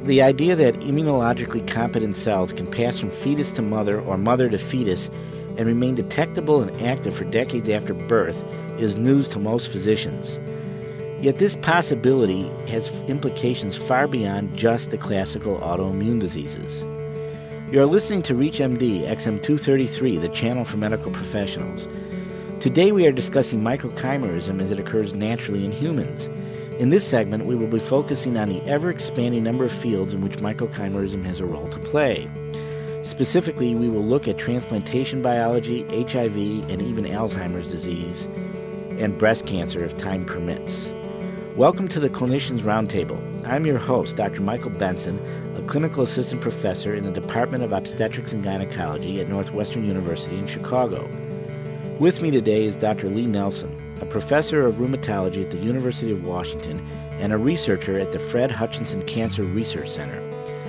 The idea that immunologically competent cells can pass from fetus to mother or mother to fetus and remain detectable and active for decades after birth is news to most physicians. Yet this possibility has implications far beyond just the classical autoimmune diseases. You are listening to ReachMD XM233, the channel for medical professionals. Today we are discussing microchimerism as it occurs naturally in humans. In this segment, we will be focusing on the ever-expanding number of fields in which microchimerism has a role to play. Specifically, we will look at transplantation biology, HIV, and even Alzheimer's disease, and breast cancer if time permits. Welcome to the Clinicians Roundtable. I'm your host, Dr. Michael Benson, a clinical assistant professor in the Department of Obstetrics and Gynecology at Northwestern University in Chicago. With me today is Dr. Lee Nelson, a professor of rheumatology at the University of Washington and a researcher at the Fred Hutchinson Cancer Research Center.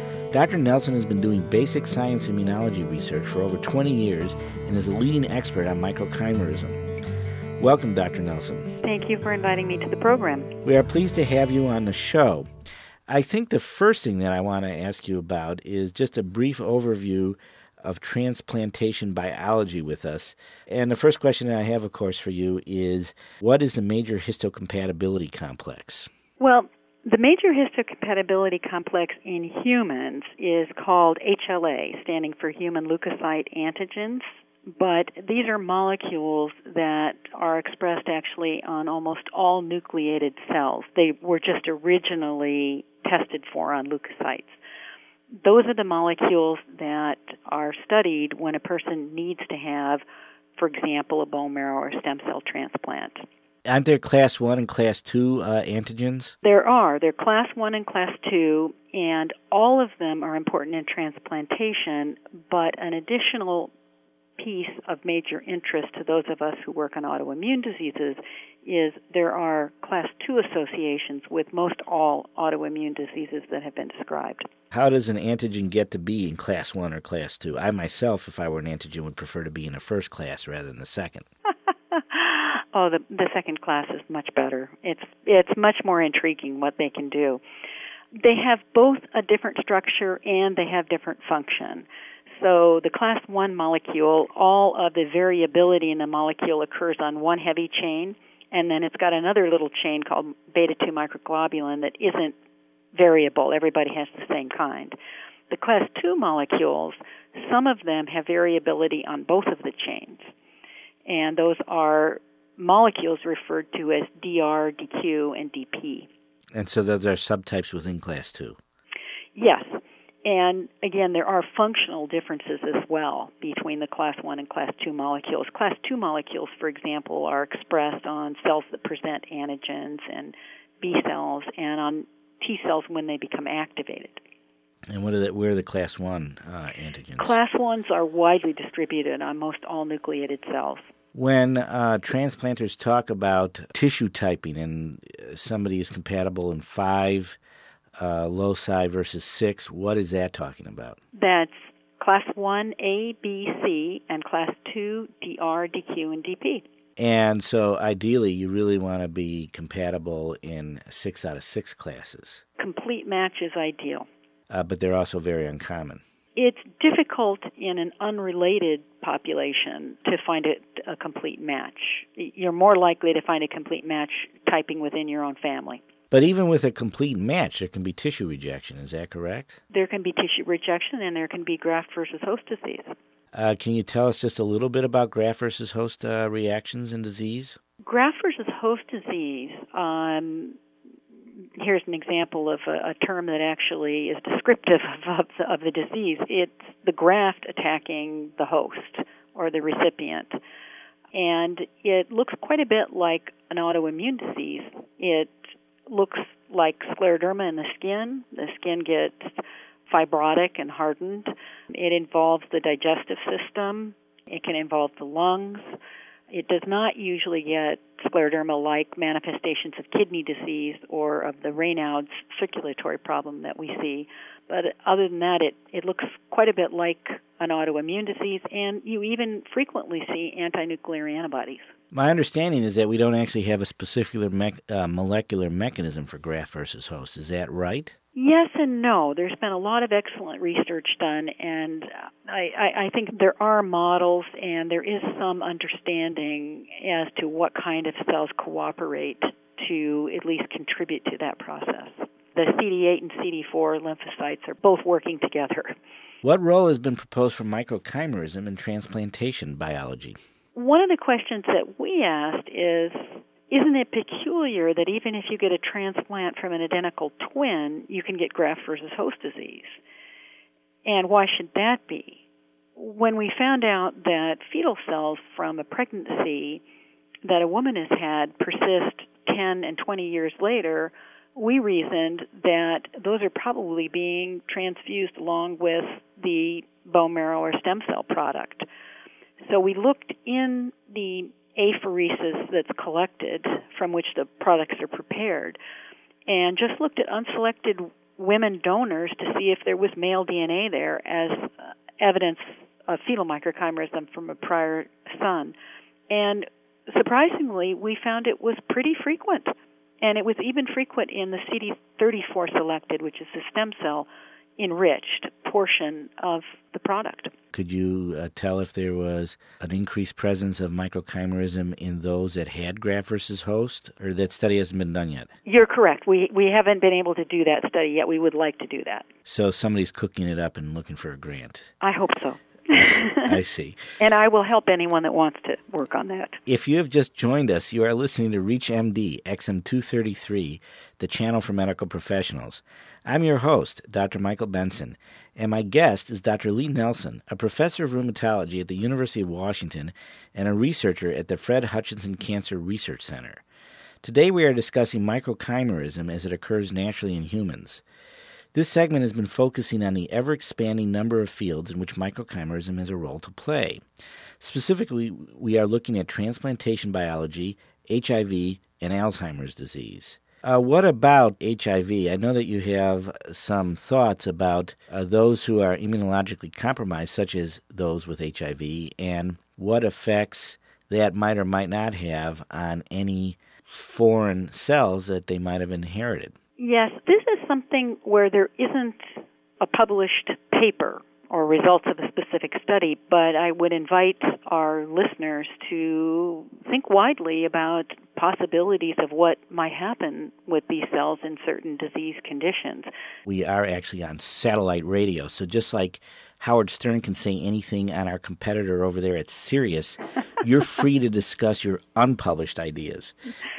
Dr. Nelson has been doing basic science immunology research for over 20 years and is a leading expert on microchimerism. Welcome, Dr. Nelson. Thank you for inviting me to the program. We are pleased to have you on the show. I think the first thing that I want to ask you about is just a brief overview of transplantation biology with us. And the first question that I have, of course, for you is, what is the major histocompatibility complex? Well, the major histocompatibility complex in humans is called HLA, standing for human leukocyte antigens. But these are molecules that are expressed actually on almost all nucleated cells. They were just originally tested for on leukocytes. Those are the molecules that are studied when a person needs to have, for example, a bone marrow or stem cell transplant. Aren't there class 1 and class 2 antigens? There are. They're class 1 and class 2, and all of them are important in transplantation, but an additional piece of major interest to those of us who work on autoimmune diseases is there are class 2 associations with most all autoimmune diseases that have been described. How does an antigen get to be in class 1 or class 2? I myself, if I were an antigen, would prefer to be in a first class rather than the second. Oh, the second class is much better. It's much more intriguing what they can do. They have both a different structure and they have different function. So the class 1 molecule, all of the variability in the molecule occurs on one heavy chain, and then it's got another little chain called beta-2 microglobulin that isn't variable. Everybody has the same kind. The class 2 molecules, some of them have variability on both of the chains, and those are molecules referred to as DR, DQ, and DP. And so those are subtypes within class 2? Yes. And again, there are functional differences as well between the class 1 and class 2 molecules. Class 2 molecules, for example, are expressed on cells that present antigens and B cells and on T cells when they become activated. And where are the class 1 antigens? Class 1s are widely distributed on most all nucleated cells. When transplanters talk about tissue typing and somebody is compatible in 5 loci versus 6, what is that talking about? That's class 1 A, B, C, and class 2 DR, DQ, and DP. And so ideally you really want to be compatible in 6 out of 6 classes. Complete match is ideal. But they're also very uncommon. It's difficult in an unrelated population to find a complete match. You're more likely to find a complete match typing within your own family. But even with a complete match, there can be tissue rejection. Is that correct? There can be tissue rejection, and there can be graft versus host disease. Can you tell us just a little bit about graft versus host reactions in disease? Graft versus host disease, here's an example of a term that actually is descriptive of the disease. It's the graft attacking the host or the recipient. And it looks quite a bit like an autoimmune disease. It looks like scleroderma in the skin. The skin gets fibrotic and hardened. It involves the digestive system. It can involve the lungs. It does not usually get scleroderma-like manifestations of kidney disease or of the Raynaud's circulatory problem that we see. But other than that, it looks quite a bit like an autoimmune disease, and you even frequently see anti-nuclear antibodies. My understanding is that we don't actually have a specific molecular mechanism for graft versus host. Is that right? Yes and no. There's been a lot of excellent research done, and I think there are models and there is some understanding as to what kind of cells cooperate to at least contribute to that process. The CD8 and CD4 lymphocytes are both working together. What role has been proposed for microchimerism in transplantation biology? One of the questions that we asked is, isn't it peculiar that even if you get a transplant from an identical twin, you can get graft versus host disease? And why should that be? When we found out that fetal cells from a pregnancy that a woman has had persist 10 and 20 years later, we reasoned that those are probably being transfused along with the bone marrow or stem cell product. So we looked in the apheresis that's collected from which the products are prepared and just looked at unselected women donors to see if there was male DNA there as evidence of fetal microchimerism from a prior son. And surprisingly, we found it was pretty frequent. And it was even frequent in the CD34 selected, which is the stem cell enriched portion of the product. Could you tell if there was an increased presence of microchimerism in those that had graft versus host, or that study hasn't been done yet? You're correct. We haven't been able to do that study yet. We would like to do that. So somebody's cooking it up and looking for a grant. I hope so. I see. And I will help anyone that wants to work on that. If you have just joined us, you are listening to ReachMD, XM233, the channel for medical professionals. I'm your host, Dr. Michael Benson, and my guest is Dr. Lee Nelson, a professor of rheumatology at the University of Washington and a researcher at the Fred Hutchinson Cancer Research Center. Today we are discussing microchimerism as it occurs naturally in humans. This segment has been focusing on the ever-expanding number of fields in which microchimerism has a role to play. Specifically, we are looking at transplantation biology, HIV, and Alzheimer's disease. What about HIV? I know that you have some thoughts about those who are immunologically compromised, such as those with HIV, and what effects that might or might not have on any foreign cells that they might have inherited. Yes, this is something where there isn't a published paper or results of a specific study, but I would invite our listeners to think widely about possibilities of what might happen with these cells in certain disease conditions. We are actually on satellite radio, so just like Howard Stern can say anything on our competitor over there at Sirius, you're free to discuss your unpublished ideas.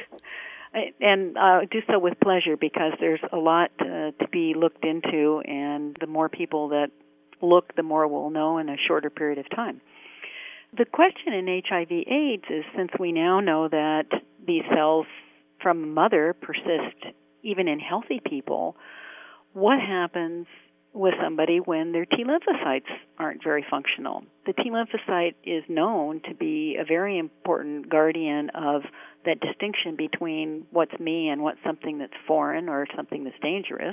And do so with pleasure, because there's a lot to be looked into, and the more people that look, the more we'll know in a shorter period of time. The question in HIV/AIDS is, since we now know that these cells from a mother persist even in healthy people, what happens with somebody when their T lymphocytes aren't very functional? The T lymphocyte is known to be a very important guardian of that distinction between what's me and what's something that's foreign or something that's dangerous.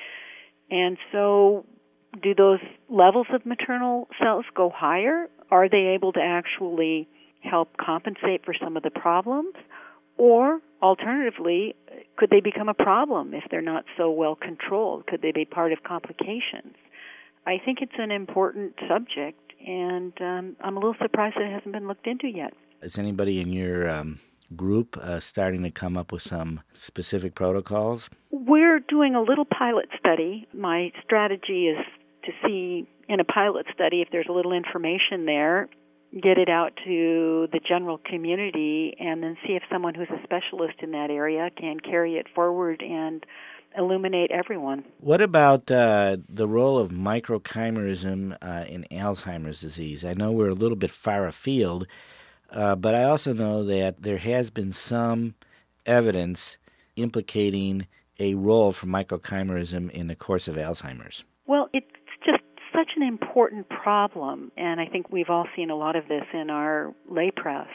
And so do those levels of maternal cells go higher? Are they able to actually help compensate for some of the problems? Or, alternatively, could they become a problem if they're not so well controlled? Could they be part of complications? I think it's an important subject, and I'm a little surprised that it hasn't been looked into yet. Is anybody in your group starting to come up with some specific protocols? We're doing a little pilot study. My strategy is to see in a pilot study if there's a little information there, get it out to the general community, and then see if someone who's a specialist in that area can carry it forward and illuminate everyone. What about the role of microchimerism in Alzheimer's disease? I know we're a little bit far afield, but I also know that there has been some evidence implicating a role for microchimerism in the course of Alzheimer's. Well, it's just such an important problem, and I think we've all seen a lot of this in our lay press,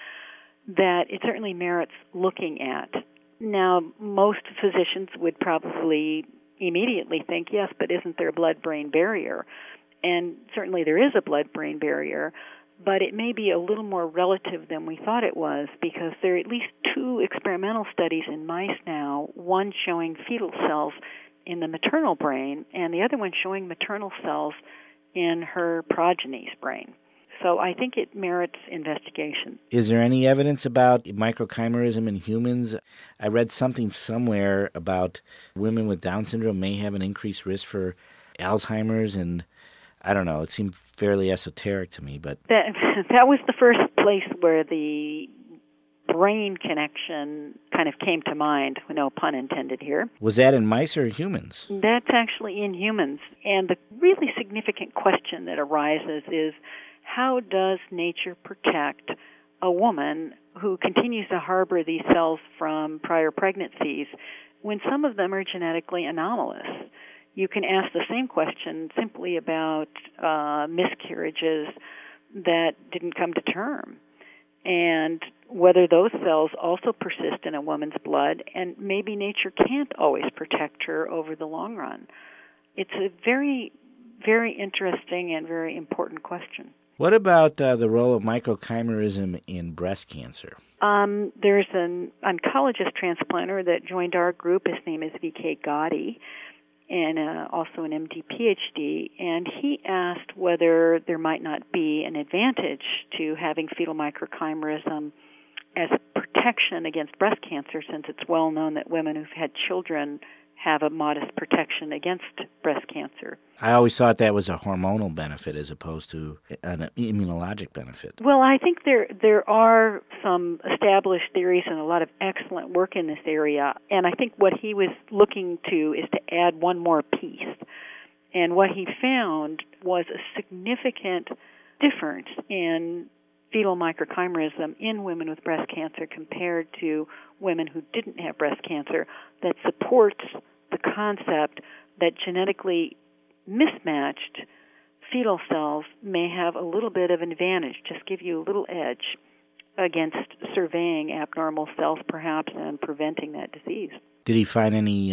that it certainly merits looking at. Now, most physicians would probably immediately think, yes, but isn't there a blood-brain barrier? And certainly there is a blood-brain barrier, but it may be a little more relative than we thought it was, because there are at least 2 experimental studies in mice now, one showing fetal cells in the maternal brain, and the other one showing maternal cells in her progeny's brain. So I think it merits investigation. Is there any evidence about microchimerism in humans? I read something somewhere about women with Down syndrome may have an increased risk for Alzheimer's, and I don't know, it seemed fairly esoteric to me. But that was the first place where the brain connection kind of came to mind, no pun intended here. Was that in mice or humans? That's actually in humans. And the really significant question that arises is, how does nature protect a woman who continues to harbor these cells from prior pregnancies when some of them are genetically anomalous? You can ask the same question simply about miscarriages that didn't come to term, and whether those cells also persist in a woman's blood, and maybe nature can't always protect her over the long run. It's a very, very interesting and very important question. What about the role of microchimerism in breast cancer? There's an oncologist transplanter that joined our group. His name is V.K. Gotti, and also an MD PhD, and he asked whether there might not be an advantage to having fetal microchimerism as a protection against breast cancer, since it's well known that women who've had children have a modest protection against breast cancer. I always thought that was a hormonal benefit as opposed to an immunologic benefit. Well, I think there are some established theories and a lot of excellent work in this area, and I think what he was looking to is to add one more piece. And what he found was a significant difference in fetal microchimerism in women with breast cancer compared to women who didn't have breast cancer that supports the concept that genetically mismatched fetal cells may have a little bit of an advantage, just give you a little edge against surveying abnormal cells perhaps and preventing that disease. Did he find any,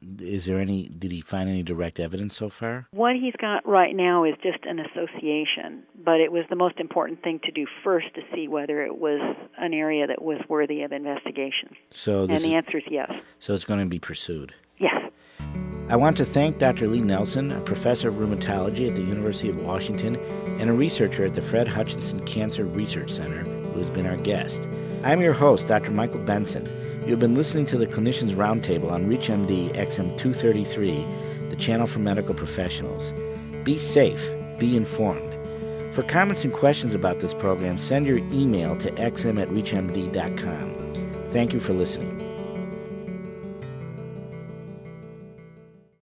did he find any direct evidence so far? What he's got right now is just an association, but it was the most important thing to do first to see whether it was an area that was worthy of investigation. And the answer is yes. So it's going to be pursued? Yes. I want to thank Dr. Lee Nelson, a professor of rheumatology at the University of Washington and a researcher at the Fred Hutchinson Cancer Research Center, who has been our guest. I'm your host, Dr. Michael Benson. You have been listening to the Clinicians Roundtable on ReachMD XM 233, the channel for medical professionals. Be safe. Be informed. For comments and questions about this program, send your email to xm@reachmd.com. Thank you for listening.